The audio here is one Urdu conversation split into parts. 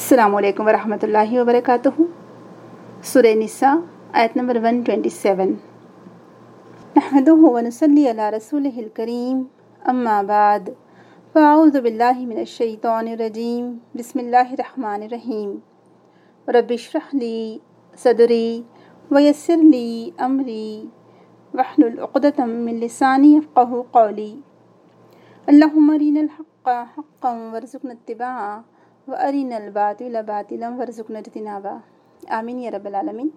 अस्सलामु अलैकुम वरहमतुल्लाहि वबरकातुहू। सूरह निसा आयत नंबर 127। नहमदुहु व नुसल्ली अला रसूलिहिल करीम, अम्मा बाद, फ़अऊज़ु बिल्लाहि मिनश शैतानिर रजीम, बिस्मिल्लाहिर रहमानिर रहीम। रब्बि इश्रह ली सदरी व यस्सिर ली अमरी वहलुल उक़दतम मिन लिसानी यफ़क़हू क़ौली। अल्लाहुम्मा अरिनल हक़्क़ हक़्क़न वरज़ुक़ना इत्तिबाअह व अरिनल बातिला बातिलन वरज़ुक़ना इज्तिनाबा। आमीन या रब्बल आलमीन।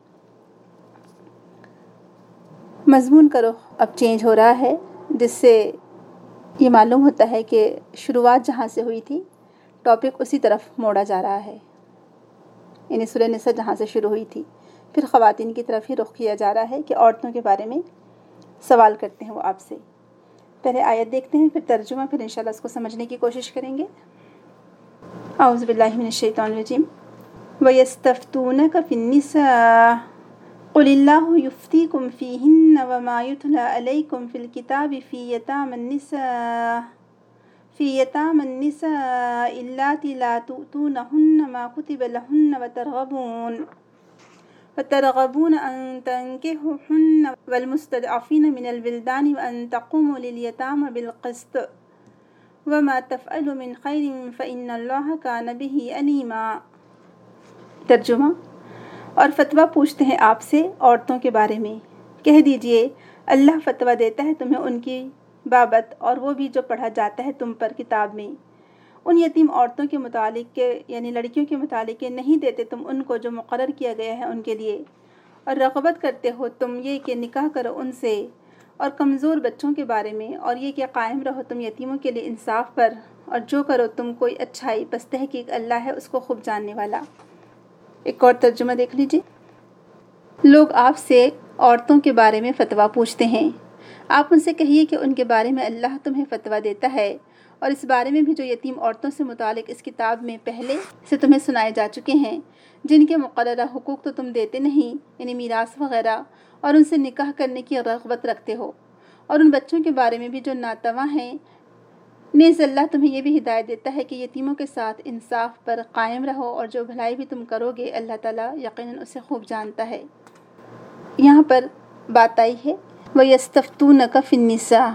मज़मून का रुख अब चेंज हो रहा है, जिससे ये मालूम होता है कि शुरुआत जहाँ से हुई थी टॉपिक उसी तरफ मोड़ा जा रहा है। यानी सूरह निसा जहाँ से शुरू हुई थी फिर ख़वातीन की तरफ ही रुख किया जा रहा है कि औरतों के बारे में सवाल करते हैं वो आपसे। पहले आयत देखते हैं, फिर तर्जुमा, फिर इंशाल्लाह उसको समझने की कोशिश करेंगे। औज़ु बिल्लाहि मिनश शैतानिर रजीम। व यस्तफ्तूनका फिन्निसा क़ुलिल्लाहु युफ़्तीकुम फ़ीहिन्ना व मा युतला अलैकुम फ़िल किताबि फ़ी यतामन निसा इल्लाती ला तु'तूनहुन्ना मा कुतिबा लहुन्ना व तरगबून अन तंकिहुहुन्ना वल मुस्तदअफ़ीन मिनल विल्दानि व अन तक़ूमू लिल यतामा बिल क़िस्त व मा तफ़अलू मिन ख़ैरिन फ़इन्नल्लाह कान बिही अलीमा। तर्जुमा। और फतवा पूछते हैं आपसे औरतों के बारे में, कह दीजिए अल्लाह फतवा देता है तुम्हें उनकी बाबत, और वो भी जो पढ़ा जाता है तुम पर किताब में। उन यतीम औरतों के मुतालिक के यानी लड़कियों के मुतालिक के नहीं देते तुम उनको जो मुक़र्रर किया गया है उनके लिए, और रग़बत करते हो तुम ये कि निकाह करो उनसे, और कमज़ोर बच्चों के बारे में, और ये कि कायम रहो तुम यतीमों के लिए इंसाफ पर, और जो करो तुम कोई अच्छाई, बस तहक़ीक़ अल्लाह है उसको खूब जानने वाला। एक और तर्जुमा देख लीजिए। लोग आपसे औरतों के बारे में फ़तवा पूछते हैं, आप उनसे कहिए कि उनके बारे में अल्लाह तुम्हें फ़तवा देता है, और इस बारे में भी जो यतीम औरतों से मुतालिक इस किताब में पहले से तुम्हें सुनाए जा चुके हैं, जिनके मुक़र्ररा हुकूक तो तुम देते नहीं, यानी मीरास वग़ैरह, और उनसे निकाह करने की रग़बत रखते हो, और उन बच्चों के बारे में भी जो नातवा हैं। नेज़ अल्लाह तुम्हें यह भी हिदायत देता है कि यतीमों के साथ इंसाफ पर कायम रहो, और जो भलाई भी तुम करोगे अल्लाह ताला यकीनन उसे खूब जानता है। यहाँ पर बात आई है व यस्तफ्तूनका फिन्निसा,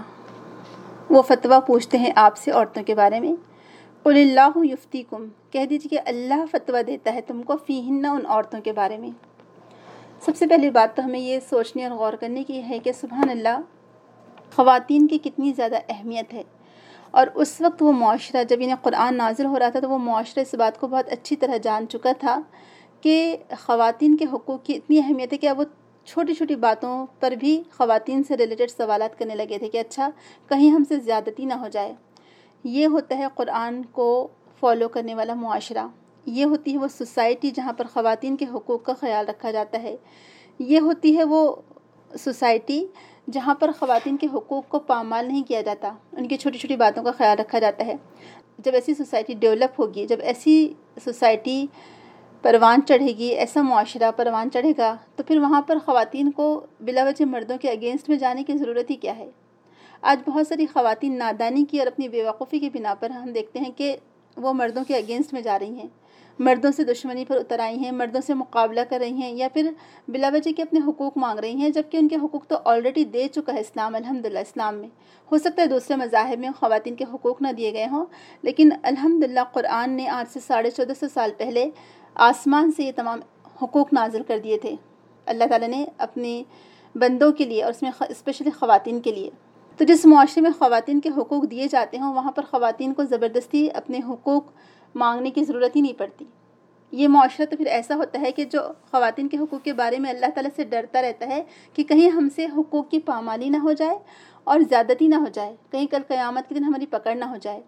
वो फतवा पूछते हैं आपसे औरतों के बारे में। क़ुलिल्लाहु युफ़्तीकुम, कह दीजिए कि अल्लाह फतवा देता है तुमको फ़ीहिन्ना, उन औरतों के बारे में। सबसे पहली बात तो हमें ये सोचने और गौर करने की है कि सुभान अल्लाह, ख़वातीन की कितनी ज़्यादा अहमियत है। और उस वक्त वो मुआशरा, जब इन्हें क़ुरआन नाज़िल हो रहा था, तो वो मुआशरा इस बात को बहुत अच्छी तरह जान चुका था कि ख़वातीन के हुकूक़ की इतनी अहमियत है कि अब वो छोटी छोटी बातों पर भी ख़वातीन से रिलेटेड सवालात करने लगे थे कि अच्छा कहीं हमसे ज़्यादती ना हो जाए। ये होता है क़ुरआन को फ़ॉलो करने वाला मुआशरा, ये होती है वो सोसाइटी जहाँ पर ख़वातीन के हुकूक़ का ख़याल रखा जाता है, ये होती है वो सोसाइटी जहाँ पर ख़वातीन के हुकूक़ को पामाल नहीं किया जाता, उनकी छोटी छोटी बातों का ख़याल रखा जाता है। जब ऐसी सोसाइटी डेवलप होगी, जब ऐसी सोसाइटी परवान चढ़ेगी, ऐसा मुआशरा परवान चढ़ेगा, तो फिर वहाँ पर ख़वातीन को बिलावजह मर्दों के अगेंस्ट में जाने की ज़रूरत ही क्या है। आज बहुत सारी ख़वातीन नादानी की और अपनी बेवकूफ़ी की बिना पर हम देखते हैं कि वो मर्दों के अगेंस्ट में जा रही हैं, मर्दों से दुश्मनी पर उतर आई हैं, मर्दों से मुकाबला कर रही हैं, या फिर बिलावजह के अपने हुकूक़ मांग रही हैं, जबकि उनके हुकूक़ तो ऑलरेडी दे चुका है इस्लाम। अल्हम्दुलिल्लाह इस्लाम में हो सकता है दूसरे मज़ाहिब में ख़वातीन के हुकूक़ ना दिए गए हों, लेकिन अल्हम्दुलिल्लाह कुरान ने आज से 1450 साल पहले आसमान से ये तमाम हुकूक़ नाज़िल कर दिए थे अल्लाह ताला ने अपने बंदों के लिए, और उसमें स्पेशली ख़वातीन के लिए। तो जिस मुआशरे में ख़वातीन के हुकूक़ दिए जाते हों, वहाँ पर ख़वातीन को ज़बरदस्ती अपने हुकूक़ मांगने की ज़रूरत ही नहीं पड़ती। ये मुआशरा तो फिर ऐसा होता है कि जो ख़वातीन के हुकूक़ के बारे में अल्लाह ताला से डरता रहता है कि कहीं हमसे हुकूक़ की पामाली ना हो जाए और ज़्यादती ना हो जाए, कहीं कल क़यामत के दिन हमारी पकड़ ना हो जाए।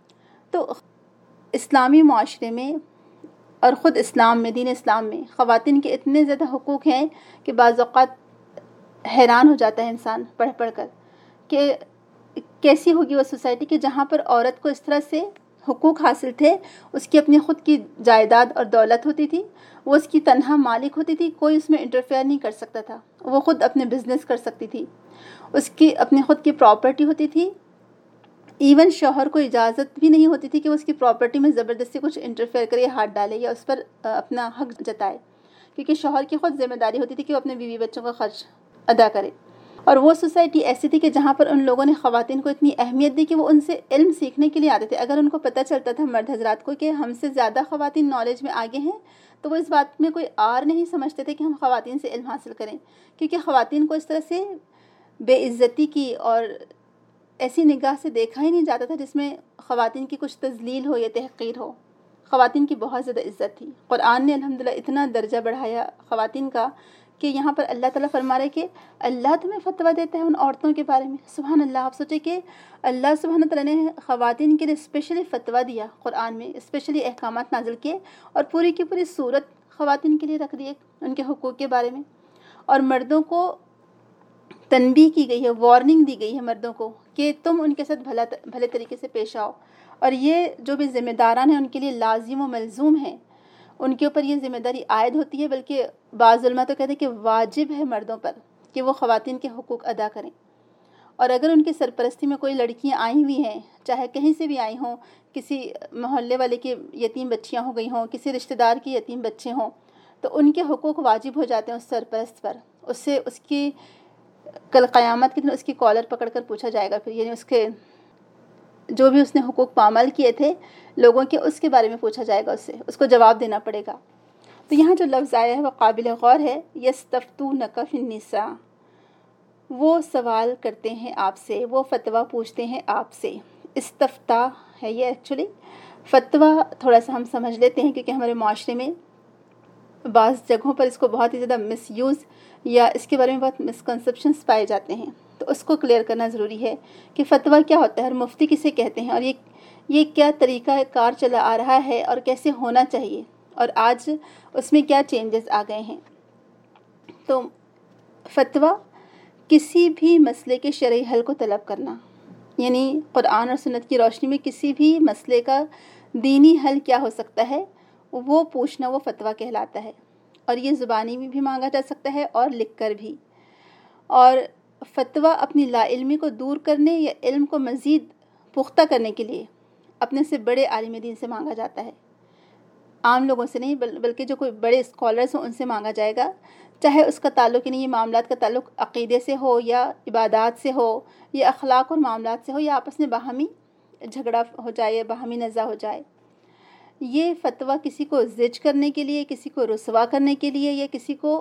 तो इस्लामी मुआशरे में और ख़ुद इस्लाम में, दीन इस्लाम में ख़वातीन के इतने ज़्यादा हुकूक़ हैं कि बाज़ औक़ात हैरान हो जाता है इंसान पढ़ पढ़ कर कि कैसी होगी वो सोसाइटी कि जहाँ पर औरत को इस तरह से हुकूक़ हासिल थे, उसकी अपनी ख़ुद की जायदाद और दौलत होती थी, वो उसकी तन्हा मालिक होती थी, कोई उसमें इंटरफेयर नहीं कर सकता था, वो ख़ुद अपने बिज़नेस कर सकती थी, उसकी अपनी ख़ुद की प्रॉपर्टी होती थी, ایون شوہر کو اجازت بھی نہیں ہوتی تھی کہ وہ اس کی پراپرٹی میں زبردستی کچھ انٹرفیئر کرے یا ہاتھ ڈالے یا اس پر اپنا حق جتائے، کیونکہ شوہر کی خود ذمہ داری ہوتی تھی کہ وہ اپنے بیوی بچوں کا خرچ ادا کرے۔ اور وہ سوسائٹی ایسی تھی کہ جہاں پر ان لوگوں نے خواتین کو اتنی اہمیت دی کہ وہ ان سے علم سیکھنے کے لیے آتے تھے۔ اگر ان کو پتہ چلتا تھا مرد حضرات کو کہ ہم سے زیادہ خواتین نالج میں آگے ہیں، تو وہ اس بات میں کوئی آر نہیں سمجھتے تھے کہ ہم خواتین سے علم حاصل کریں، کیونکہ خواتین کو اس طرح سے بے عزتی کی اور ایسی نگاہ سے دیکھا ہی نہیں جاتا تھا جس میں خواتین کی کچھ تذلیل ہو یا تحقیر ہو۔ خواتین کی بہت زیادہ عزت تھی۔ قرآن نے الحمدللہ اتنا درجہ بڑھایا خواتین کا کہ یہاں پر اللہ تعالیٰ فرما رہے کہ اللہ تمہیں فتویٰ دیتا ہے ان عورتوں کے بارے میں۔ سبحان اللہ، آپ سوچیں کہ اللہ سبحانہ تعالیٰ نے خواتین کے لیے اسپیشلی فتویٰ دیا، قرآن میں اسپیشلی احکامات نازل کیے، اور پوری کی پوری صورت خواتین کے لیے رکھ دی ان کے حقوق کے بارے میں۔ اور مردوں کو تنبیہ کی گئی ہے، وارننگ دی گئی ہے مردوں کو کہ تم ان کے ساتھ بھلے طریقے سے پیش آؤ، اور یہ جو بھی ذمہ داران ہیں ان کے لیے لازم و ملزوم ہیں، ان کے اوپر یہ ذمہ داری عائد ہوتی ہے، بلکہ بعض علماء تو کہتے ہیں کہ واجب ہے مردوں پر کہ وہ خواتین کے حقوق ادا کریں۔ اور اگر ان کی سرپرستی میں کوئی لڑکیاں آئی ہوئی ہیں، چاہے کہیں سے بھی آئی ہوں، کسی محلے والے کی یتیم بچیاں ہو گئی ہوں، کسی رشتہ دار کی یتیم بچے ہوں، تو ان کے حقوق واجب ہو جاتے ہیں اس سرپرست پر۔ اس سے اس کی کل قیامت کے دن اس کی کالر پکڑ کر پوچھا جائے گا، پھر یعنی اس کے جو بھی اس نے حقوق پامال کیے تھے لوگوں کے، اس کے بارے میں پوچھا جائے گا، اس کو جواب دینا پڑے گا۔ تو یہاں جو لفظ آیا ہے وہ قابل غور ہے، یستفتونک فی النساء، وہ سوال کرتے ہیں آپ سے، وہ فتویٰ پوچھتے ہیں آپ سے۔ استفتا ہے یہ ایکچولی، فتویٰ تھوڑا سا ہم سمجھ لیتے ہیں کیونکہ ہمارے معاشرے میں بعض جگہوں پر اس کو بہت ہی زیادہ مس یوز یا اس کے بارے میں بہت مسکنسیپشنس پائے جاتے ہیں، تو اس کو کلیئر کرنا ضروری ہے کہ فتویٰ کیا ہوتا ہے اور مفتی کسے کہتے ہیں، اور یہ کیا طریقہ کار چلا آ رہا ہے اور کیسے ہونا چاہیے، اور آج اس میں کیا چینجز آ گئے ہیں۔ تو فتویٰ کسی بھی مسئلے کے شرعی حل کو طلب کرنا، یعنی قرآن اور سنت کی روشنی میں کسی بھی مسئلے کا دینی حل کیا ہو سکتا ہے وہ پوچھنا، وہ فتویٰ کہلاتا ہے۔ اور یہ زبانی میں بھی مانگا جا سکتا ہے اور لکھ کر بھی۔ اور فتویٰ اپنی لا علمی کو دور کرنے یا علم کو مزید پختہ کرنے کے لیے اپنے سے بڑے عالم دین سے مانگا جاتا ہے، عام لوگوں سے نہیں، بلکہ جو کوئی بڑے اسکالرز ہوں ان سے مانگا جائے گا، چاہے اس کا تعلق نہیں، یہ معاملات کا تعلق عقیدے سے ہو یا عبادات سے ہو یا اخلاق اور معاملات سے ہو، یا آپس میں باہمی جھگڑا ہو جائے یا باہمی نزاع ہو جائے۔ یہ فتویٰ کسی کو زج کرنے کے لیے، کسی کو رسوا کرنے کے لیے یا کسی کو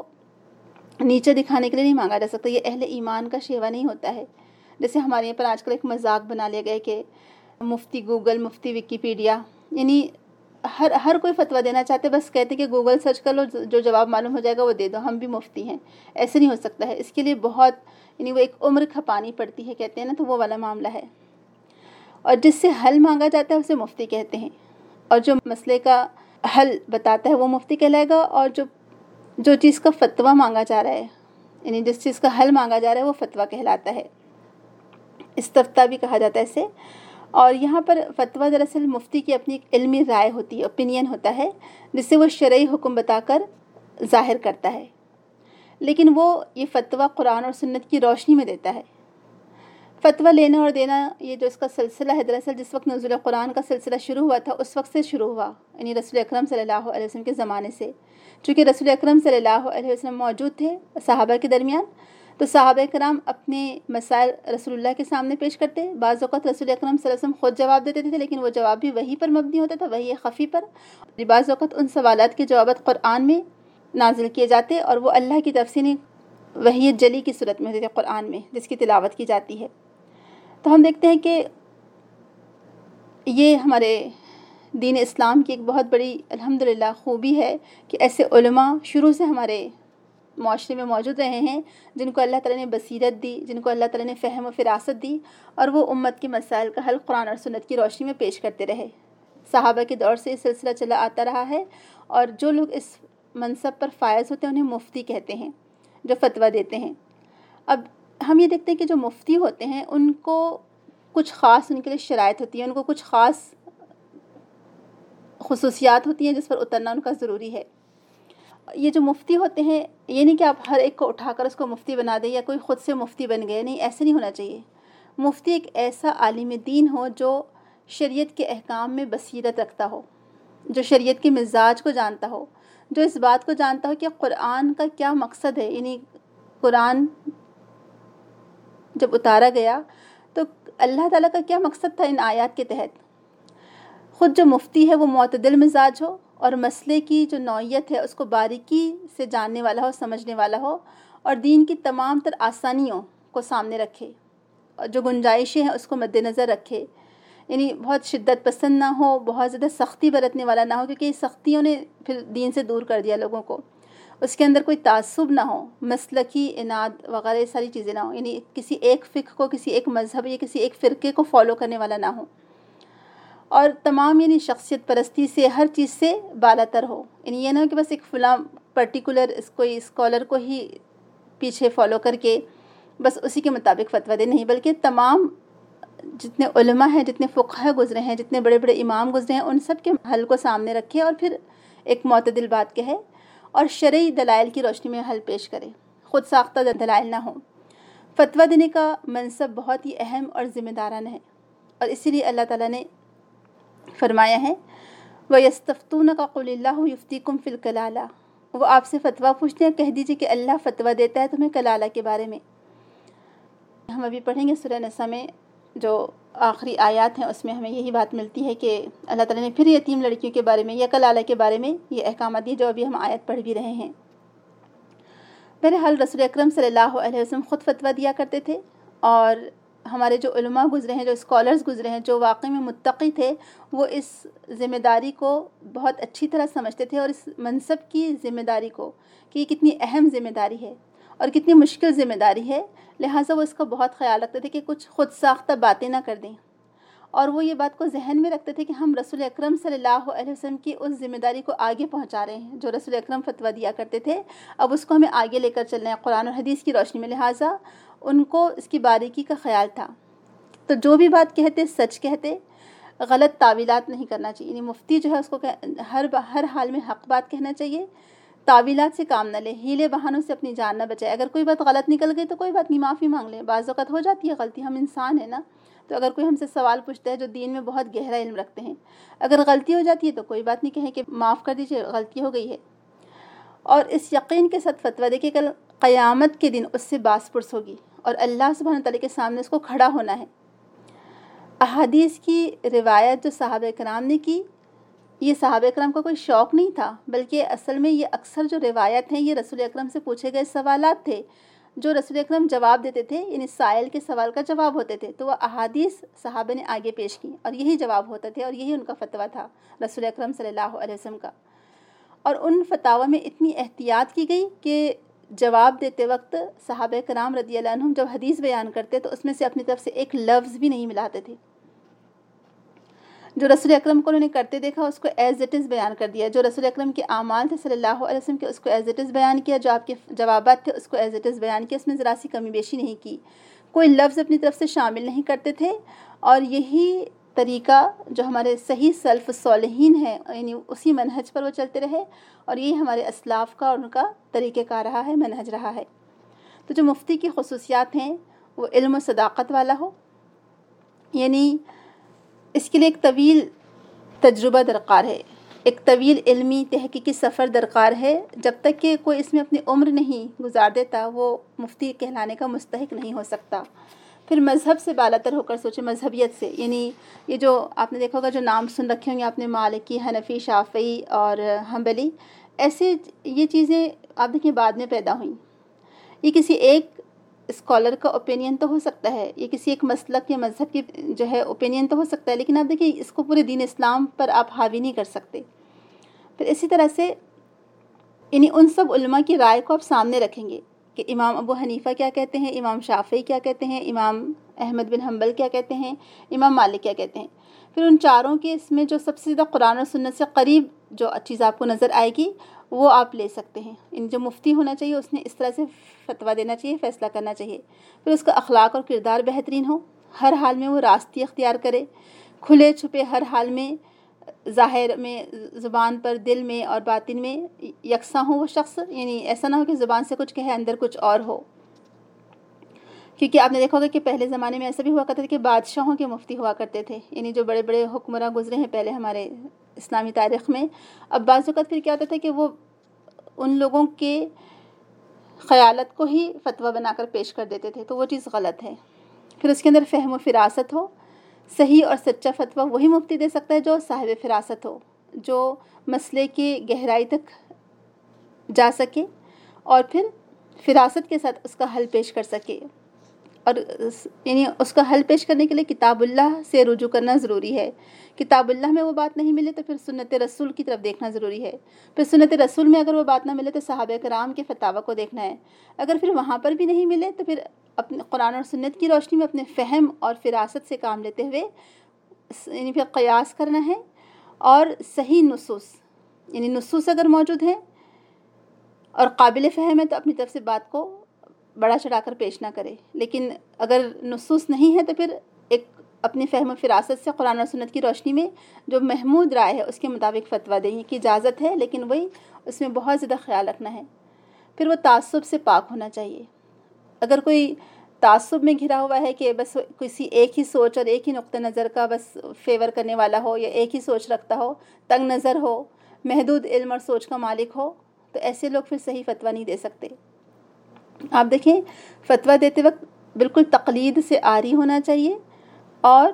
نیچے دکھانے کے لیے نہیں مانگا جا سکتا، یہ اہل ایمان کا شیوا نہیں ہوتا ہے۔ جیسے ہمارے یہاں پر آج کل ایک مذاق بنا لیا گیا کہ مفتی گوگل، مفتی وکیپیڈیا، یعنی ہر کوئی فتویٰ دینا چاہتے، بس کہتے کہ گوگل سرچ کر لو، جو جواب معلوم ہو جائے گا وہ دے دو، ہم بھی مفتی ہیں۔ ایسے نہیں ہو سکتا ہے، اس کے لیے بہت یعنی وہ ایک عمر کھپانی پڑتی ہے کہتے ہیں نا، تو وہ والا معاملہ ہے۔ اور جس سے حل مانگا جاتا ہے اسے مفتی کہتے ہیں، اور جو مسئلے کا حل بتاتا ہے وہ مفتی کہلائے گا، اور جو چیز کا فتویٰ مانگا جا رہا ہے، یعنی جس چیز کا حل مانگا جا رہا ہے وہ فتویٰ کہلاتا ہے، استفتاء بھی کہا جاتا ہے اسے۔ اور یہاں پر فتویٰ دراصل مفتی کی اپنی ایک علمی رائے ہوتی ہے، اوپینین ہوتا ہے، جس سے وہ شرعی حکم بتا کر ظاہر کرتا ہے، لیکن وہ یہ فتویٰ قرآن اور سنت کی روشنی میں دیتا ہے۔ فتویٰ لینا اور دینا یہ جو اس کا سلسلہ ہے، دراصل جس وقت نزول قرآن کا سلسلہ شروع ہوا تھا اس وقت سے شروع ہوا، یعنی رسول اکرم صلی اللہ علیہ وسلم کے زمانے سے۔ چونکہ رسول اکرم صلی اللہ علیہ وسلم موجود تھے صحابہ کے درمیان، تو صحابہ کرام اپنے مسائل رسول اللہ کے سامنے پیش کرتے، بعض اوقات رسول اکرم صلی اللہ علیہ وسلم خود جواب دیتے تھے، لیکن وہ جواب بھی وحی پر مبنی ہوتا تھا، وحی خفی پر۔ بعض اوقات ان سوالات کے جوابات قرآن میں نازل کیے جاتے، اور وہ اللہ کی طرف سے وحی جلی کی صورت میں ہوتے تھے قرآن میں، جس کی تلاوت کی جاتی ہے۔ تو ہم دیکھتے ہیں کہ یہ ہمارے دین اسلام کی ایک بہت بڑی الحمدللہ خوبی ہے کہ ایسے علماء شروع سے ہمارے معاشرے میں موجود رہے ہیں، جن کو اللہ تعالیٰ نے بصیرت دی، جن کو اللہ تعالیٰ نے فہم و فراست دی، اور وہ امت کے مسائل کا حل قرآن اور سنت کی روشنی میں پیش کرتے رہے۔ صحابہ کے دور سے یہ سلسلہ چلا آتا رہا ہے، اور جو لوگ اس منصب پر فائز ہوتے ہیں انہیں مفتی کہتے ہیں، جو فتویٰ دیتے ہیں۔ اب ہم یہ دیکھتے ہیں کہ جو مفتی ہوتے ہیں ان کو کچھ خاص ان کے لیے شرائط ہوتی ہیں، ان کو کچھ خاص خصوصیات ہوتی ہیں جس پر اترنا ان کا ضروری ہے۔ یہ جو مفتی ہوتے ہیں، یہ نہیں کہ آپ ہر ایک کو اٹھا کر اس کو مفتی بنا دیں یا کوئی خود سے مفتی بن گئے، نہیں، ایسے نہیں ہونا چاہیے۔ مفتی ایک ایسا عالم دین ہو جو شریعت کے احکام میں بصیرت رکھتا ہو، جو شریعت کے مزاج کو جانتا ہو، جو اس بات کو جانتا ہو کہ قرآن کا کیا مقصد ہے، یعنی قرآن جب اتارا گیا تو اللہ تعالیٰ کا کیا مقصد تھا ان آیات کے تحت۔ خود جو مفتی ہے وہ معتدل مزاج ہو اور مسئلے کی جو نوعیت ہے اس کو باریکی سے جاننے والا ہو، سمجھنے والا ہو، اور دین کی تمام تر آسانیوں کو سامنے رکھے اور جو گنجائشیں ہیں اس کو مد نظر رکھے، یعنی بہت شدت پسند نہ ہو، بہت زیادہ سختی برتنے والا نہ ہو، کیونکہ سختیوں نے پھر دین سے دور کر دیا لوگوں کو۔ اس کے اندر کوئی تعصب نہ ہو، مسلکی اناد وغیرہ یہ ساری چیزیں نہ ہوں، یعنی کسی ایک فقہ کو، کسی ایک مذہب یا کسی ایک فرقے کو فالو کرنے والا نہ ہو، اور تمام یعنی شخصیت پرستی سے، ہر چیز سے بالا تر ہو، یعنی یہ نہ ہو کہ بس ایک فلاں پرٹیکولر کوئی اسکالر کو ہی پیچھے فالو کر کے بس اسی کے مطابق فتویٰ دے، نہیں، بلکہ تمام جتنے علماء ہیں، جتنے فقہ گزرے ہیں، جتنے بڑے بڑے امام گزرے ہیں، ان سب کے حل کو سامنے رکھے اور پھر ایک معتدل بات کہے اور شرعی دلائل کی روشنی میں حل پیش کرے، خود ساختہ دلائل نہ ہوں۔ فتویٰ دینے کا منصب بہت ہی اہم اور ذمہ دارانہ ہے، اور اسی لیے اللہ تعالیٰ نے فرمایا ہے وَيَسْتَفْتُونَكَ قُلِ اللَّهُ يُفْتِيكُمْ فِي الْكَلَالَةِ، وہ آپ سے فتویٰ پوچھتے ہیں، کہہ دیجیے کہ اللہ فتویٰ دیتا ہے تمہیں کلالہ کے بارے میں۔ ہم ابھی پڑھیں گے سورہ نساء میں جو آخری آیات ہیں، اس میں ہمیں یہی بات ملتی ہے کہ اللہ تعالیٰ نے پھر یتیم لڑکیوں کے بارے میں یا کلالہ کے بارے میں یہ احکامات دیے جو ابھی ہم آیت پڑھ بھی رہے ہیں۔ بہرحال رسول اکرم صلی اللہ علیہ وسلم خود فتویٰ دیا کرتے تھے، اور ہمارے جو علماء گزرے ہیں، جو اسکالرز گزرے ہیں، جو واقعی میں متقی تھے، وہ اس ذمہ داری کو بہت اچھی طرح سمجھتے تھے، اور اس منصب کی ذمہ داری کو کہ یہ کتنی اہم ذمہ داری ہے اور کتنی مشکل ذمہ داری ہے، لہٰذا وہ اس کا بہت خیال رکھتے تھے کہ کچھ خود ساختہ باتیں نہ کر دیں، اور وہ یہ بات کو ذہن میں رکھتے تھے کہ ہم رسول اکرم صلی اللہ علیہ وسلم کی اس ذمہ داری کو آگے پہنچا رہے ہیں جو رسول اکرم فتویٰ دیا کرتے تھے، اب اس کو ہمیں آگے لے کر چلنا ہے قرآن اور حدیث کی روشنی میں، لہٰذا ان کو اس کی باریکی کا خیال تھا۔ تو جو بھی بات کہتے سچ کہتے، غلط تعویلات نہیں کرنا چاہیے، یعنی مفتی جو ہے اس کو ہر حال میں حق بات کہنا چاہیے، تعویلات سے کام نہ لے، ہیلے بہانوں سے اپنی جان نہ بچائے۔ اگر کوئی بات غلط نکل گئی تو کوئی بات نہیں، معافی مانگ لیں، بعض اوقات ہو جاتی ہے غلطی، ہم انسان ہیں نا، تو اگر کوئی ہم سے سوال پوچھتا ہے جو دین میں بہت گہرا علم رکھتے ہیں، اگر غلطی ہو جاتی ہے تو کوئی بات نہیں، کہیں کہ معاف کر دیجیے، غلطی ہو گئی ہے، اور اس یقین کے ساتھ فتویٰ دے کہ کل قیامت کے دن اس سے باس پرس ہوگی اور اللہ سبحانہ تعالیٰ کے سامنے اس کو کھڑا ہونا ہے۔ احادیث کی روایت جو صحابہ کرام نے کی، یہ صحابہ کرام کا کوئی شوق نہیں تھا، بلکہ اصل میں یہ اکثر جو روایت ہیں یہ رسول اکرم سے پوچھے گئے سوالات تھے جو رسول اکرم جواب دیتے تھے، یعنی سائل کے سوال کا جواب ہوتے تھے، تو وہ احادیث صحابہ نے آگے پیش کی اور یہی جواب ہوتا تھے، اور یہی ان کا فتویٰ تھا رسول اکرم صلی اللہ علیہ وسلم کا۔ اور ان فتاوی میں اتنی احتیاط کی گئی کہ جواب دیتے وقت صحابہ کرام رضی اللہ عنہم جب حدیث بیان کرتے تو اس میں سے اپنی طرف سے ایک لفظ بھی نہیں ملاتے تھے، جو رسول اکرم کو انہوں نے کرتے دیکھا اس کو ایز اٹ از بیان کر دیا، جو رسول اکرم کے اعمال تھے صلی اللہ علیہ وسلم کے اس کو ایز اٹ از بیان کیا، جو آپ کے جوابات تھے اس کو ایز اٹ از بیان کیا، اس میں ذرا سی کمی بیشی نہیں کی، کوئی لفظ اپنی طرف سے شامل نہیں کرتے تھے، اور یہی طریقہ جو ہمارے صحیح سلف صالحین ہیں، یعنی اسی منہج پر وہ چلتے رہے، اور یہی ہمارے اسلاف کا اور ان کا طریقہ کار رہا ہے، منہج رہا ہے۔ تو جو مفتی کی خصوصیات ہیں وہ علم و صداقت والا ہو، یعنی اس کے لیے ایک طویل تجربہ درکار ہے، ایک طویل علمی تحقیقی سفر درکار ہے، جب تک کہ کوئی اس میں اپنی عمر نہیں گزار دیتا وہ مفتی کہلانے کا مستحق نہیں ہو سکتا۔ پھر مذہب سے بالا تر ہو کر سوچے، مذہبیت سے، یعنی یہ جو آپ نے دیکھا ہوگا جو نام سن رکھے ہوں گے آپ نے، مالکی، حنفی، شافعی اور حنبلی، ایسے یہ چیزیں آپ دیکھیں بعد میں پیدا ہوئیں، یہ کسی ایک اسکالر کا اوپینین تو ہو سکتا ہے، یہ کسی ایک مسلک یا مذہب کی جو ہے اوپینین تو ہو سکتا ہے، لیکن آپ دیکھیں اس کو پورے دین اسلام پر آپ حاوی نہیں کر سکتے۔ پھر اسی طرح سے یعنی ان سب علماء کی رائے کو آپ سامنے رکھیں گے کہ امام ابو حنیفہ کیا کہتے ہیں، امام شافعی کیا کہتے ہیں، امام احمد بن حنبل کیا کہتے ہیں، امام مالک کیا کہتے ہیں، پھر ان چاروں کے اس میں جو سب سے زیادہ قرآن اور سنت سے قریب جو چیز آپ کو نظر آئے گی وہ آپ لے سکتے ہیں۔ ان جو مفتی ہونا چاہیے اس نے اس طرح سے فتویٰ دینا چاہیے، فیصلہ کرنا چاہیے، پھر اس کا اخلاق اور کردار بہترین ہو، ہر حال میں وہ راستی اختیار کرے، کھلے چھپے ہر حال میں، ظاہر میں، زبان پر، دل میں اور باطن میں یکساں ہو وہ شخص، یعنی ایسا نہ ہو کہ زبان سے کچھ کہے اندر کچھ اور ہو۔ کیونکہ آپ نے دیکھا ہوگا کہ پہلے زمانے میں ایسا بھی ہوا کرتا تھا کہ بادشاہوں کے مفتی ہوا کرتے تھے، یعنی جو بڑے بڑے حکمراں گزرے ہیں پہلے ہمارے اسلامی تاریخ میں. اب بعض اوقات پھر کیا ہوتا تھا کہ وہ ان لوگوں کے خیالت کو ہی فتویٰ بنا کر پیش کر دیتے تھے، تو وہ چیز غلط ہے. پھر اس کے اندر فہم و فراست ہو. صحیح اور سچا فتویٰ وہی مفتی دے سکتا ہے جو صاحب فراست ہو، جو مسئلے کی گہرائی تک جا سکے اور پھر فراست کے ساتھ اس کا حل پیش کر سکے. اور یعنی اس کا حل پیش کرنے کے لیے کتاب اللہ سے رجوع کرنا ضروری ہے. کتاب اللہ میں وہ بات نہیں ملے تو پھر سنت رسول کی طرف دیکھنا ضروری ہے. پھر سنت رسول میں اگر وہ بات نہ ملے تو صحابہ کرام کے فتاویٰ کو دیکھنا ہے. اگر پھر وہاں پر بھی نہیں ملے تو پھر اپنے قرآن اور سنت کی روشنی میں اپنے فہم اور فراست سے کام لیتے ہوئے یعنی پھر قیاس کرنا ہے. اور صحیح نصوص، یعنی نصوص اگر موجود ہیں اور قابل فہم ہے تو اپنی طرف سے بات کو بڑا چڑھا کر پیش نہ کرے. لیکن اگر نصوص نہیں ہے تو پھر ایک اپنی فہم و فراست سے قرآن اور سنت کی روشنی میں جو محمود رائے ہے اس کے مطابق فتویٰ دینے کی اجازت ہے، لیکن وہی اس میں بہت زیادہ خیال رکھنا ہے. پھر وہ تعصب سے پاک ہونا چاہیے. اگر کوئی تعصب میں گھرا ہوا ہے کہ بس کسی ایک ہی سوچ اور ایک ہی نقطہ نظر کا بس فیور کرنے والا ہو، یا ایک ہی سوچ رکھتا ہو، تنگ نظر ہو، محدود علم اور سوچ کا مالک ہو، تو ایسے لوگ پھر صحیح فتویٰ نہیں دے سکتے. آپ دیکھیں فتویٰ دیتے وقت بالکل تقلید سے عاری ہونا چاہیے اور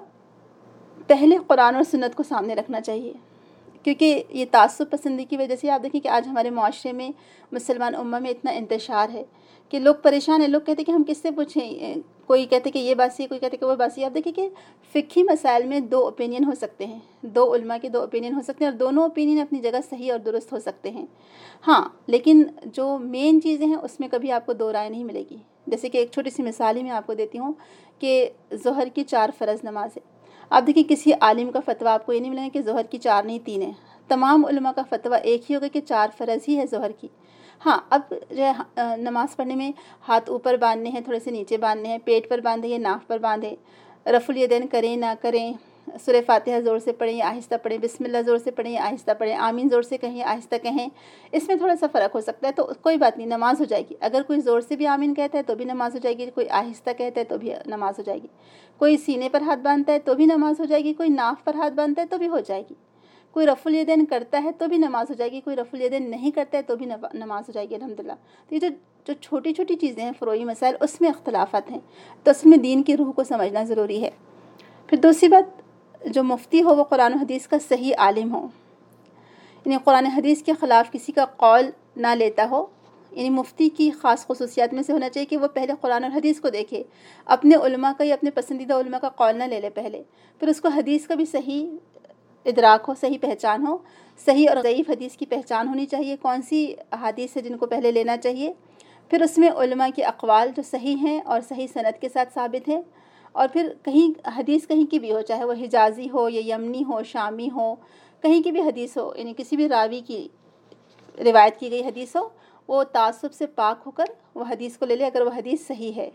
پہلے قرآن اور سنت کو سامنے رکھنا چاہیے. کیونکہ یہ تعصب پسندی کی وجہ سے آپ دیکھیں کہ آج ہمارے معاشرے میں مسلمان امہ میں اتنا انتشار ہے کہ لوگ پریشان ہیں. لوگ کہتے ہیں کہ ہم کس سے پوچھیں، کوئی کہتے کہ یہ بات صحیح، کوئی کہتے کہ وہ بات صحیح. آپ دیکھیں کہ فقہی مسائل میں دو اوپینین ہو سکتے ہیں، دو علماء کے دو اوپینین ہو سکتے ہیں، اور دونوں اوپینین اپنی جگہ صحیح اور درست ہو سکتے ہیں. ہاں، لیکن جو مین چیزیں ہیں اس میں کبھی آپ کو دو رائے نہیں ملے گی. جیسے کہ ایک چھوٹی سی مثال ہی میں آپ کو دیتی ہوں کہ ظہر کی 4 فرض نماز ہے. آپ دیکھیں کسی عالم کا فتویٰ آپ کو یہ نہیں ملے گا کہ ظہر کی 4 نہیں 3 ہے. تمام علماء کا فتویٰ ایک ہی ہوگا کہ 4 فرض ہی ہے ظہر کی. ہاں، اب جو ہے نماز پڑھنے میں ہاتھ اوپر باندھنے ہیں، تھوڑے سے نیچے باندھنے ہیں، پیٹ پر باندھیں یا ناف پر باندھیں، رفع الیدین کریں نہ کریں، سورہ فاتحہ زور سے پڑھیں یا آہستہ پڑھیں، بسم اللہ زور سے پڑھیں یا آہستہ پڑھیں، آمین زور سے کہیں یا آہستہ کہیں، اس میں تھوڑا سا فرق ہو سکتا ہے. تو کوئی بات نہیں، نماز ہو جائے گی. اگر کوئی زور سے بھی آمین کہتا ہے تو بھی نماز ہو جائے گی، کوئی آہستہ کہتا ہے تو بھی نماز ہو جائے گی، کوئی سینے پر ہاتھ باندھتا ہے تو بھی نماز ہو جائے گی، کوئی ناف پر ہاتھ باندھتا ہے تو بھی ہو جائے گی، کوئی رفع الیدین کرتا ہے تو بھی نماز ہو جائے گی، کوئی رفع الیدین نہیں کرتا ہے تو بھی نماز ہو جائے گی الحمدللہ. تو یہ جو چھوٹی چھوٹی چیزیں ہیں فروعی مسائل، اس میں اختلافات ہیں، تو اس میں دین کی روح کو سمجھنا ضروری ہے. پھر دوسری بات، جو مفتی ہو وہ قرآن و حدیث کا صحیح عالم ہو، یعنی قرآن حدیث کے خلاف کسی کا قول نہ لیتا ہو. یعنی مفتی کی خاص خصوصیات میں سے ہونا چاہیے کہ وہ پہلے قرآن اور حدیث کو دیکھے، اپنے علماء کا یا اپنے پسندیدہ علماء کا قول نہ لے لے پہلے، پھر اس کو حدیث کا بھی صحیح ادراک ہو، صحیح پہچان ہو، صحیح اور ضعیف حدیث کی پہچان ہونی چاہیے، کون سی حدیث ہے جن کو پہلے لینا چاہیے. پھر اس میں علماء کے اقوال جو صحیح ہیں اور صحیح سند کے ساتھ ثابت ہیں، اور پھر کہیں حدیث کہیں کی بھی ہو، چاہے وہ حجازی ہو یا یمنی ہو، شامی ہو، کہیں کی بھی حدیث ہو، یعنی کسی بھی راوی کی روایت کی گئی حدیث ہو، وہ تعصب سے پاک ہو کر وہ حدیث کو لے لے اگر وہ حدیث صحیح ہے.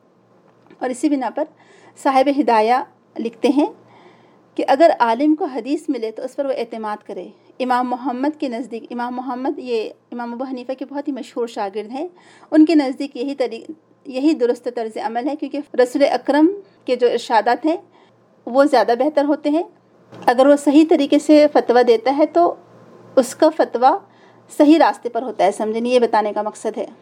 اور اسی بنا پر صاحب ہدایہ لکھتے ہیں کہ اگر عالم کو حدیث ملے تو اس پر وہ اعتماد کرے. امام محمد کے نزدیک، امام محمد یہ امام ابو حنیفہ کے بہت ہی مشہور شاگرد ہیں، ان کے نزدیک یہی درست طرز عمل ہے، کیونکہ رسول اکرم کے جو ارشادات ہیں وہ زیادہ بہتر ہوتے ہیں. اگر وہ صحیح طریقے سے فتویٰ دیتا ہے تو اس کا فتویٰ صحیح راستے پر ہوتا ہے، سمجھیں، یہ بتانے کا مقصد ہے.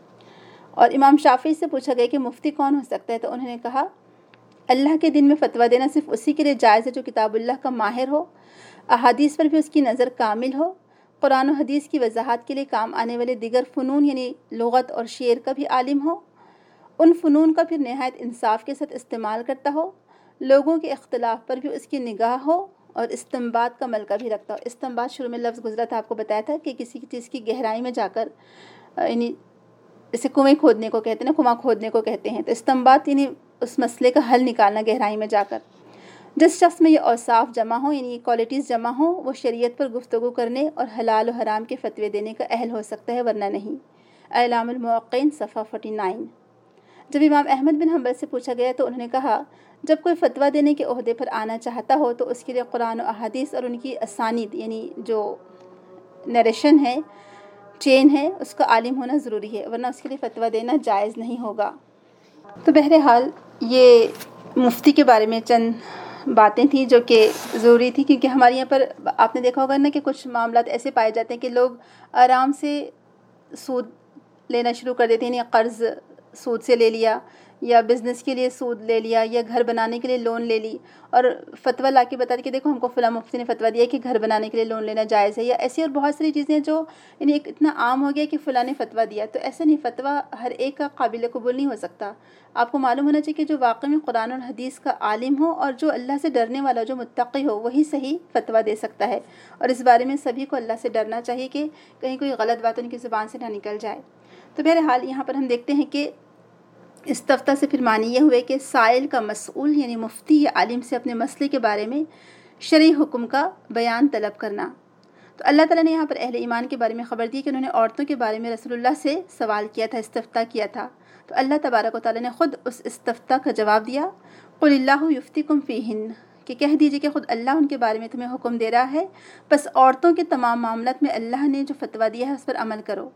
اور امام شافعی سے پوچھا گیا کہ مفتی کون ہو سکتا ہے، تو انہوں نے کہا اللہ کے دین میں فتویٰ دینا صرف اسی کے لیے جائز ہے جو کتاب اللہ کا ماہر ہو، احادیث پر بھی اس کی نظر کامل ہو، قرآن و حدیث کی وضاحت کے لیے کام آنے والے دیگر فنون یعنی لغت اور شعر کا بھی عالم ہو، ان فنون کا پھر نہایت انصاف کے ساتھ استعمال کرتا ہو، لوگوں کے اختلاف پر بھی اس کی نگاہ ہو، اور استنباط کا ملکہ بھی رکھتا ہو. استنباط شروع میں لفظ گزرا تھا، آپ کو بتایا تھا کہ کسی چیز کی گہرائی میں جا کر، یعنی جیسے کنویں کھودنے کو کہتے ہیں نا، کنواں کھودنے کو کہتے ہیں، تو استنباط یعنی اس مسئلے کا حل نکالنا گہرائی میں جا کر. جس شخص میں یہ اوصاف جمع ہوں، یعنی کوالٹیز جمع ہوں، وہ شریعت پر گفتگو کرنے اور حلال و حرام کے فتوے دینے کا اہل ہو سکتا ہے، ورنہ نہیں. اعلام الموقعین صفحہ 49. جب امام احمد بن حنبل سے پوچھا گیا تو انہوں نے کہا جب کوئی فتویٰ دینے کے عہدے پر آنا چاہتا ہو تو اس کے لیے قرآن و احادیث اور ان کی اسانید یعنی جو نیریشن ہے، چین ہے، اس کا عالم ہونا ضروری ہے، ورنہ اس کے لیے فتویٰ دینا جائز نہیں ہوگا. تو بہرحال یہ مفتی کے بارے میں چند باتیں تھیں جو کہ ضروری تھی، کیونکہ ہمارے یہاں پر آپ نے دیکھا ہوگا نا کہ کچھ معاملات ایسے پائے جاتے ہیں کہ لوگ آرام سے سود لینا شروع کر دیتے ہیں، یعنی قرض سود سے لے لیا، یا بزنس کے لیے سود لے لیا، یا گھر بنانے کے لیے لون لے لی، اور فتویٰ لا کے بتا دی کہ دیکھو ہم کو فلاں مفتی نے فتویٰ دیا کہ گھر بنانے کے لیے لون لینا جائز ہے، یا ایسی اور بہت ساری چیزیں جو یعنی ایک اتنا عام ہو گیا کہ فلاں نے فتویٰ دیا. تو ایسا نہیں، فتویٰ ہر ایک کا قابل قبول نہیں ہو سکتا. آپ کو معلوم ہونا چاہیے کہ جو واقعی میں قرآن اور حدیث کا عالم ہو اور جو اللہ سے ڈرنے والا، جو متقی ہو، وہی صحیح فتویٰ دے سکتا ہے. اور اس بارے میں سبھی کو اللہ سے ڈرنا چاہیے کہ کہیں کوئی غلط بات ان کی زبان سے نہ نکل جائے. تو بہرحال یہاں پر ہم دیکھتے ہیں کہ استفتاء سے پھر معنی یہ ہوئے کہ سائل کا مسئول یعنی مفتی یا عالم سے اپنے مسئلے کے بارے میں شرعی حکم کا بیان طلب کرنا. تو اللہ تعالیٰ نے یہاں پر اہل ایمان کے بارے میں خبر دی کہ انہوں نے عورتوں کے بارے میں رسول اللہ سے سوال کیا تھا، استفتاء کیا تھا. تو اللہ تبارک و تعالیٰ نے خود اس استفتاء کا جواب دیا، قل اللہ یفتیکم فیہن، کہ کہہ دیجئے کہ خود اللہ ان کے بارے میں تمہیں حکم دے رہا ہے، بس عورتوں کے تمام معاملات میں اللہ نے جو فتویٰ دیا ہے اس پر عمل کرو.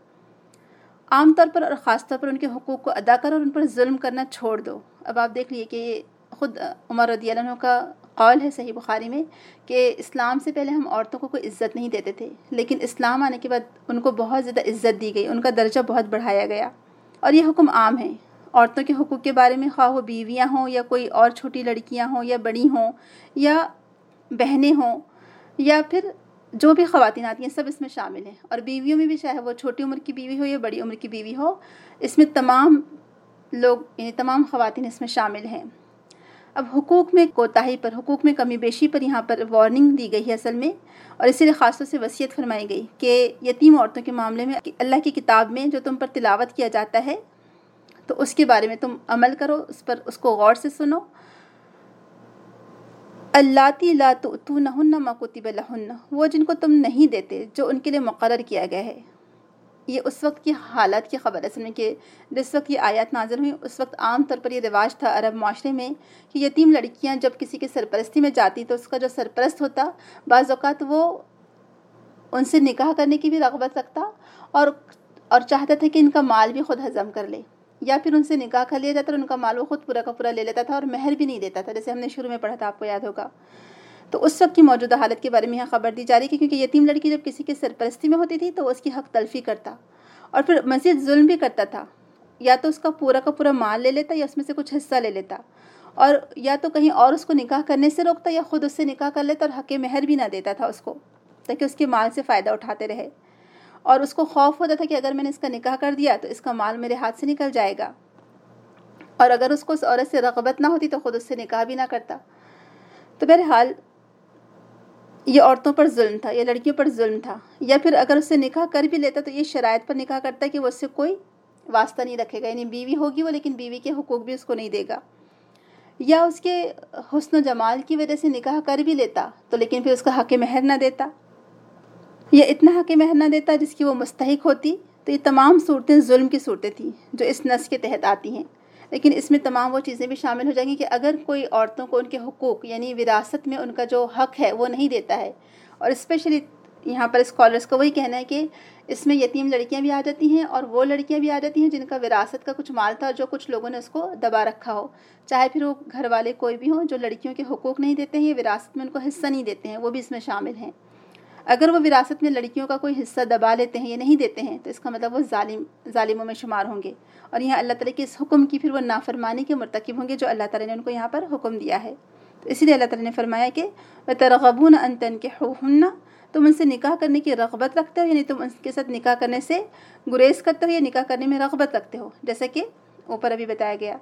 عام طور پر اور خاص طور پر ان کے حقوق کو ادا کرو اور ان پر ظلم کرنا چھوڑ دو. اب آپ دیکھ لیے کہ یہ خود عمر رضی اللہ عنہ کا قول ہے صحیح بخاری میں کہ اسلام سے پہلے ہم عورتوں کو کوئی عزت نہیں دیتے تھے، لیکن اسلام آنے کے بعد ان کو بہت زیادہ عزت دی گئی، ان کا درجہ بہت بڑھایا گیا. اور یہ حکم عام ہے عورتوں کے حقوق کے بارے میں، خواہ وہ بیویاں ہوں یا کوئی اور چھوٹی لڑکیاں ہوں یا بڑی ہوں یا بہنیں ہوں یا پھر جو بھی خواتین آتی ہیں سب اس میں شامل ہیں. اور بیویوں میں بھی، چاہے وہ چھوٹی عمر کی بیوی ہو یا بڑی عمر کی بیوی ہو، اس میں تمام لوگ یعنی تمام خواتین اس میں شامل ہیں. اب حقوق میں کوتاہی پر، حقوق میں کمی بیشی پر یہاں پر وارننگ دی گئی ہے اصل میں، اور اسی لیے خاص طور سے وصیت فرمائی گئی کہ یتیم عورتوں کے معاملے میں اللہ کی کتاب میں جو تم پر تلاوت کیا جاتا ہے تو اس کے بارے میں تم عمل کرو، اس کو غور سے سنو. اللاتی لا تؤتونہن ما کتب لہن، وہ جن کو تم نہیں دیتے جو ان کے لیے مقرر کیا گیا ہے. یہ اس وقت کی حالات کی خبر ہے کہ جس وقت یہ آیات نازل ہوئی اس وقت عام طور پر یہ رواج تھا عرب معاشرے میں کہ یتیم لڑکیاں جب کسی کے سرپرستی میں جاتی تو اس کا جو سرپرست ہوتا بعض اوقات وہ ان سے نکاح کرنے کی بھی رغبت رکھتا اور چاہتا تھا کہ ان کا مال بھی خود ہضم کر لے، یا پھر ان سے نکاح کر لیا جاتا اور ان کا مال وہ خود پورا کا پورا لے لیتا تھا اور مہر بھی نہیں دیتا تھا، جیسے ہم نے شروع میں پڑھا تھا، آپ کو یاد ہوگا. تو اس وقت کی موجودہ حالت کے بارے میں یہاں خبر دی جا رہی ہے کہ کیونکہ یتیم لڑکی جب کسی کے سرپرستی میں ہوتی تھی تو وہ اس کی حق تلفی کرتا اور پھر مزید ظلم بھی کرتا تھا، یا تو اس کا پورا مال لے لیتا یا اس میں سے کچھ حصہ لے لیتا، اور یا تو کہیں اور اس کو نکاح کرنے سے روکتا یا خود اس سے نکاح کر لیتا اور حق مہر بھی نہ دیتا تھا اس کو، تاکہ اس کے مال سے فائدہ اٹھاتے رہے. اور اس کو خوف ہوتا تھا کہ اگر میں نے اس کا نکاح کر دیا تو اس کا مال میرے ہاتھ سے نکل جائے گا، اور اگر اس کو اس عورت سے رغبت نہ ہوتی تو خود اس سے نکاح بھی نہ کرتا. تو بہرحال یہ عورتوں پر ظلم تھا، یہ لڑکیوں پر ظلم تھا. یا پھر اگر اس سے نکاح کر بھی لیتا تو یہ شرائط پر نکاح کرتا کہ وہ اس سے کوئی واسطہ نہیں رکھے گا، یعنی بیوی ہوگی وہ لیکن بیوی کے حقوق بھی اس کو نہیں دے گا. یا اس کے حسن و جمال کی وجہ سے نکاح کر بھی لیتا تو لیکن پھر اس کا حق مہر نہ دیتا، یا اتنا حق مہر نہ دیتا جس کی وہ مستحق ہوتی. تو یہ تمام صورتیں ظلم کی صورتیں تھیں جو اس نص کے تحت آتی ہیں. لیکن اس میں تمام وہ چیزیں بھی شامل ہو جائیں گی کہ اگر کوئی عورتوں کو ان کے حقوق یعنی وراثت میں ان کا جو حق ہے وہ نہیں دیتا ہے، اور اسپیشلی یہاں پر اسکالرس کا وہی کہنا ہے کہ اس میں یتیم لڑکیاں بھی آ جاتی ہیں اور وہ لڑکیاں بھی آ جاتی ہیں جن کا وراثت کا کچھ مال تھا جو کچھ لوگوں نے اس کو دبا رکھا ہو، چاہے پھر وہ گھر والے کوئی بھی ہوں جو لڑکیوں کے حقوق نہیں دیتے ہیں، یہ وراثت میں ان کو حصہ نہیں دیتے ہیں، وہ بھی اس میں شامل ہیں. اگر وہ وراثت میں لڑکیوں کا کوئی حصہ دبا لیتے ہیں یا نہیں دیتے ہیں تو اس کا مطلب وہ ظالموں میں شمار ہوں گے، اور یہاں اللہ تعالیٰ کے اس حکم کی پھر وہ نافرمانی کے مرتکب ہوں گے جو اللہ تعالیٰ نے ان کو یہاں پر حکم دیا ہے. تو اسی لیے اللہ تعالیٰ نے فرمایا کہ وَتَرْغَبُونَ أَن تَنكِحُوهُنَّ، تم ان سے نکاح کرنے کی رغبت رکھتے ہو، یعنی تم ان کے ساتھ نکاح کرنے سے گریز کرتے ہو یا نکاح کرنے میں رغبت رکھتے ہو، جیسا کہ اوپر ابھی بتایا گیا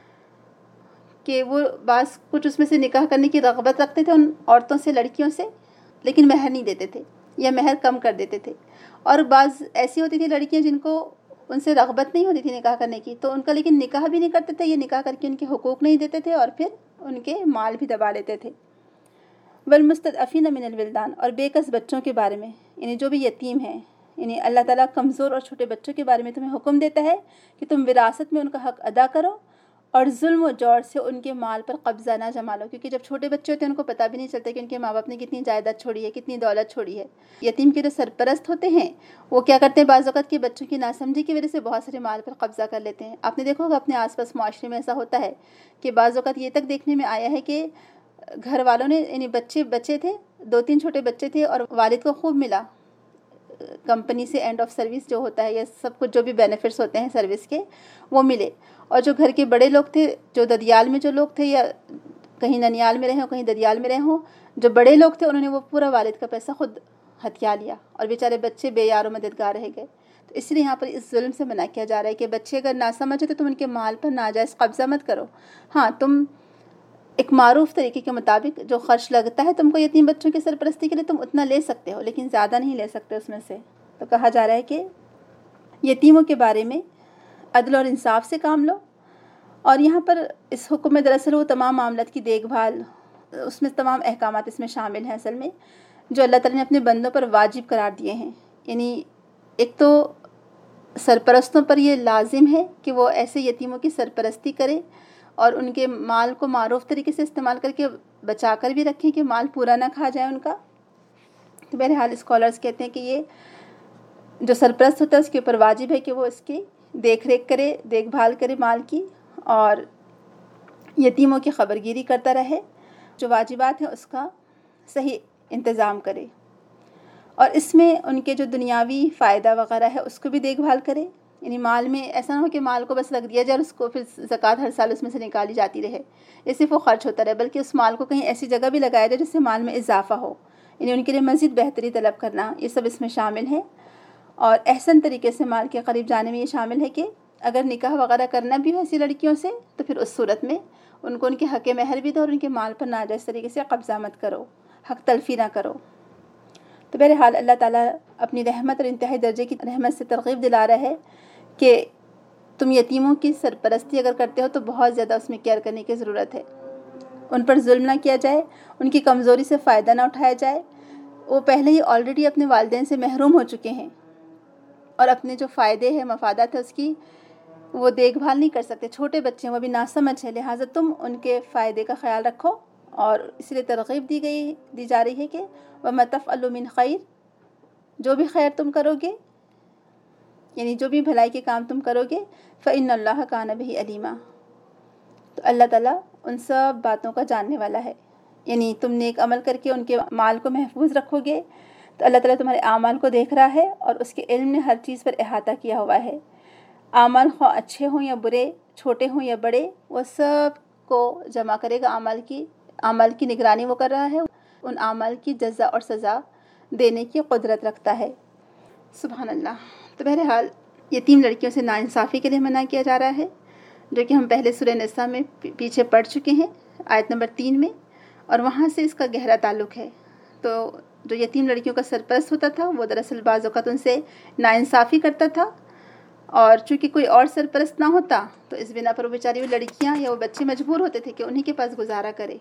کہ وہ بعض کچھ اس میں سے نکاح کرنے کی رغبت رکھتے تھے ان عورتوں سے، لڑکیوں سے، لیکن مہر نہیں دیتے تھے یا مہر کم کر دیتے تھے. اور بعض ایسی ہوتی تھی لڑکیاں جن کو ان سے رغبت نہیں ہوتی تھی نکاح کرنے کی، تو ان کا لیکن نکاح بھی نہیں کرتے تھے، یہ نکاح کر کے ان کے حقوق نہیں دیتے تھے اور پھر ان کے مال بھی دبا لیتے تھے. والمستضعفین من الولدان، اور بے کس بچوں کے بارے میں، یعنی جو بھی یتیم ہیں، یعنی اللہ تعالیٰ کمزور اور چھوٹے بچوں کے بارے میں تمہیں حکم دیتا ہے کہ تم وراثت میں ان کا حق ادا کرو اور ظلم و جور سے ان کے مال پر قبضہ نہ جما لو، کیونکہ جب چھوٹے بچے ہوتے ہیں ان کو پتہ بھی نہیں چلتا کہ ان کے ماں باپ نے کتنی جائیداد چھوڑی ہے، کتنی دولت چھوڑی ہے۔ یتیم کے جو سرپرست ہوتے ہیں وہ کیا کرتے ہیں، بعض اوقات کے بچوں کی ناسمجھی کی وجہ سے بہت سارے مال پر قبضہ کر لیتے ہیں۔ آپ نے دیکھا ہوگا اپنے آس پاس معاشرے میں ایسا ہوتا ہے کہ بعض اوقات یہ تک دیکھنے میں آیا ہے کہ گھر والوں نے، یعنی بچے تھے، 2-3 چھوٹے بچے تھے اور والد کو خوب ملا کمپنی سے اینڈ آف سروس جو ہوتا ہے، یا سب کچھ جو بھی بینیفٹس ہوتے ہیں سروس کے، وہ ملے۔ اور جو گھر کے بڑے لوگ تھے، جو ددیال میں جو لوگ تھے، یا کہیں ننیال میں رہے ہوں کہیں ددیال میں رہے ہوں، جو بڑے لوگ تھے انہوں نے وہ پورا والد کا پیسہ خود ہتھیا لیا، اور بیچارے بچے بے یار و مددگار رہ گئے۔ تو اس لیے یہاں پر اس ظلم سے منع کیا جا رہا ہے کہ بچے اگر ناسمجھ تو تم ان کے مال پر ناجائز قبضہ مت کرو۔ ہاں، تم ایک معروف طریقے کے مطابق جو خرچ لگتا ہے تم کو یتیم بچوں کی سرپرستی کے لیے، تم اتنا لے سکتے ہو، لیکن زیادہ نہیں لے سکتے اس میں سے۔ تو کہا جا رہا ہے کہ یتیموں کے بارے میں عدل اور انصاف سے کام لو، اور یہاں پر اس حکم میں دراصل وہ تمام معاملات کی دیکھ بھال، اس میں تمام احکامات اس میں شامل ہیں اصل میں، جو اللہ تعالیٰ نے اپنے بندوں پر واجب قرار دیے ہیں۔ یعنی ایک تو سرپرستوں پر یہ لازم ہے کہ وہ ایسے یتیموں کی سرپرستی کرے اور ان کے مال کو معروف طریقے سے استعمال کر کے بچا کر بھی رکھیں کہ مال پورا نہ کھا جائے ان کا۔ تو بہرحال اسکالرز کہتے ہیں کہ یہ جو سرپرست ہوتا ہے اس کے اوپر واجب ہے کہ وہ اس کی دیکھ ریکھ کرے، دیکھ بھال کرے مال کی، اور یتیموں کی خبرگیری کرتا رہے، جو واجبات ہیں اس کا صحیح انتظام کرے، اور اس میں ان کے جو دنیاوی فائدہ وغیرہ ہے اس کو بھی دیکھ بھال کرے۔ یعنی مال میں ایسا نہ ہو کہ مال کو بس رکھ دیا جائے اور اس کو پھر زکوٰۃ ہر سال اس میں سے نکالی جاتی رہے، یہ صرف وہ خرچ ہوتا رہے، بلکہ اس مال کو کہیں ایسی جگہ بھی لگایا جائے جس سے مال میں اضافہ ہو، یعنی ان کے لیے مزید بہتری طلب کرنا، یہ سب اس میں شامل ہے۔ اور احسن طریقے سے مال کے قریب جانے میں یہ شامل ہے کہ اگر نکاح وغیرہ کرنا بھی ہو ایسی لڑکیوں سے تو پھر اس صورت میں ان کو ان کے حق مہر بھی دو، اور ان کے مال پر ناجائز طریقے سے قبضہ مت کرو، حق تلفی نہ کرو۔ تو بہرحال اللہ تعالیٰ اپنی رحمت اور انتہائی درجے کی رحمت سے ترغیب دلا رہا ہے کہ تم یتیموں کی سرپرستی اگر کرتے ہو تو بہت زیادہ اس میں کیئر کرنے کی ضرورت ہے، ان پر ظلم نہ کیا جائے، ان کی کمزوری سے فائدہ نہ اٹھایا جائے۔ وہ پہلے ہی آلریڈی اپنے والدین سے محروم ہو چکے ہیں، اور اپنے جو فائدے ہیں، مفادات ہیں، اس کی وہ دیکھ بھال نہیں کر سکتے، چھوٹے بچے ہیں، وہ بھی ناسمجھ ہے، لہٰذا تم ان کے فائدے کا خیال رکھو۔ اور اس لیے ترغیب دی جا رہی ہے کہ وَمَا تَفْعَلُوا مِنْ خَيْرٍ، جو بھی خیر تم کرو گے، یعنی جو بھی بھلائی کے کام تم کرو گے، فَإِنَّ اللَّهَ كَانَ بِهِ عَلِيمًا، تو اللہ تعالیٰ ان سب باتوں کا جاننے والا ہے۔ یعنی تم نیک عمل کر کے ان کے مال کو محفوظ رکھو گے تو اللہ تعالیٰ تمہارے اعمال کو دیکھ رہا ہے، اور اس کے علم نے ہر چیز پر احاطہ کیا ہوا ہے۔ اعمال خواہ اچھے ہوں یا برے، چھوٹے ہوں یا بڑے، وہ سب کو جمع کرے گا۔ اعمال کی نگرانی وہ کر رہا ہے، ان اعمال کی جزا اور سزا دینے کی قدرت رکھتا ہے۔ سبحان اللہ۔ تو بہرحال یتیم لڑکیوں سے ناانصافی کے لیے منع کیا جا رہا ہے، جو کہ ہم پہلے سورہ نساء میں پیچھے پڑھ چکے ہیں، آیت نمبر 3 میں، اور وہاں سے اس کا گہرا تعلق ہے۔ تو جو یتیم لڑکیوں کا سرپرست ہوتا تھا وہ دراصل بعض اوقات ان سے ناانصافی کرتا تھا، اور چونکہ کوئی اور سرپرست نہ ہوتا تو اس بنا پر وہ بیچاری وہ لڑکیاں یا وہ بچے مجبور ہوتے تھے کہ انہی کے پاس گزارا کرے۔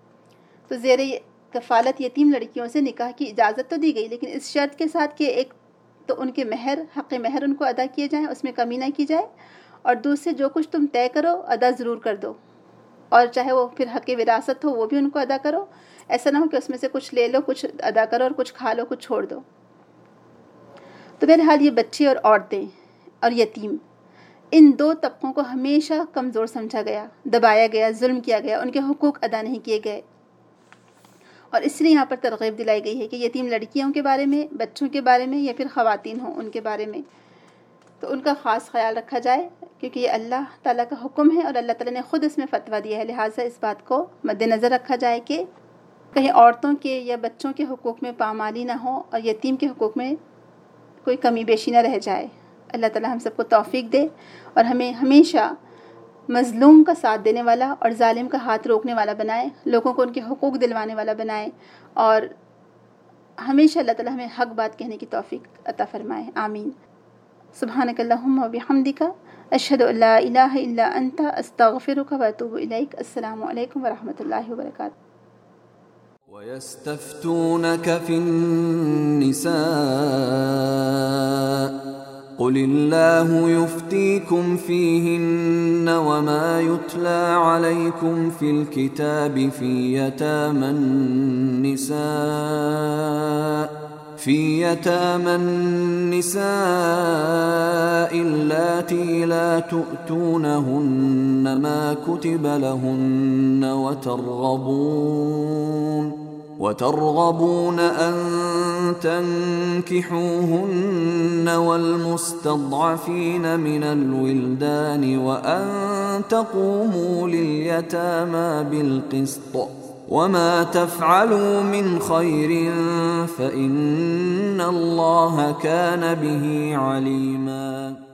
تو زیر کفالت یتیم لڑکیوں سے نکاح کی اجازت تو دی گئی، لیکن اس شرط کے ساتھ کہ ایک تو ان کے حق مہر ان کو ادا کیے جائیں، اس میں کمی نہ کی جائے، اور دوسرے جو کچھ تم طے کرو ادا ضرور کر دو، اور چاہے وہ پھر حق وراثت ہو وہ بھی ان کو ادا کرو، ایسا نہ ہو کہ اس میں سے کچھ لے لو، کچھ ادا کرو، اور کچھ کھا لو، کچھ چھوڑ دو۔ تو بہرحال یہ بچے اور عورتیں اور یتیم، ان دو طبقوں کو ہمیشہ کمزور سمجھا گیا، دبایا گیا، ظلم کیا گیا، ان کے حقوق ادا نہیں کیے گئے، اور اس لیے یہاں پر ترغیب دلائی گئی ہے کہ یتیم لڑکیوں کے بارے میں، بچوں کے بارے میں، یا پھر خواتین ہوں ان کے بارے میں، تو ان کا خاص خیال رکھا جائے، کیونکہ یہ اللہ تعالیٰ کا حکم ہے اور اللہ تعالیٰ نے خود اس میں فتویٰ دیا ہے، لہٰذا اس بات کو مد نظر رکھا جائے کہ کہیں عورتوں کے یا بچوں کے حقوق میں پامالی نہ ہو، اور یتیم کے حقوق میں کوئی کمی بیشی نہ رہ جائے۔ اللہ تعالیٰ ہم سب کو توفیق دے اور ہمیں ہمیشہ مظلوم کا ساتھ دینے والا اور ظالم کا ہاتھ روکنے والا بنائے، لوگوں کو ان کے حقوق دلوانے والا بنائے، اور ہمیشہ اللہ تعالیٰ ہمیں حق بات کہنے کی توفیق عطا فرمائے۔ آمین۔ سبحانک اللہم و بحمدک، اشہد ان لا الہ الا انت، استغفرک و اتوب الیک۔ السلام علیکم ورحمۃ اللہ وبرکاتہ۔ وَيَسْتَفْتُونَكَ فِي النِّسَاءِ قل الله يفتيكم فيهن وما يتلى عليكم في الكتاب في يتامى النساء اللاتي لا تؤتونهن ما كتب لهن وترغبون أن تنكحوهن والمستضعفين من الولدان وأن تقوموا لليتامى بالقسط وما تفعلوا من خير فإن الله كان به عليما.